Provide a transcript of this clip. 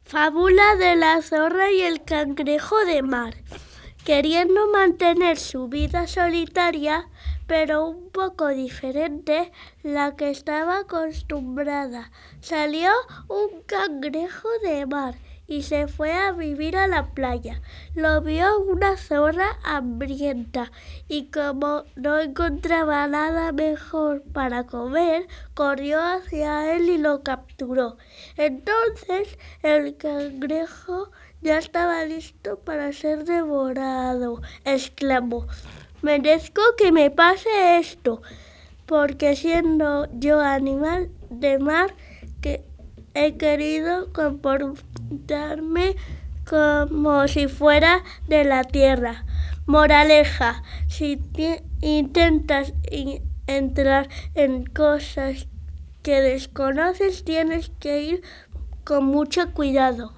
Fábula de la zorra y el cangrejo de mar. Queriendo mantener su vida solitaria, pero un poco diferente la que estaba acostumbrada, salió un cangrejo de mar y se fue a vivir a la playa. Lo vio una zorra hambrienta y como no encontraba nada mejor para comer, corrió hacia él y lo capturó. Entonces el cangrejo ya estaba listo para ser devorado. Exclamó: merezco que me pase esto, porque siendo yo animal de mar, que he querido comportarme como si fuera de la tierra. Moraleja: si intentas entrar en cosas que desconoces, tienes que ir con mucho cuidado.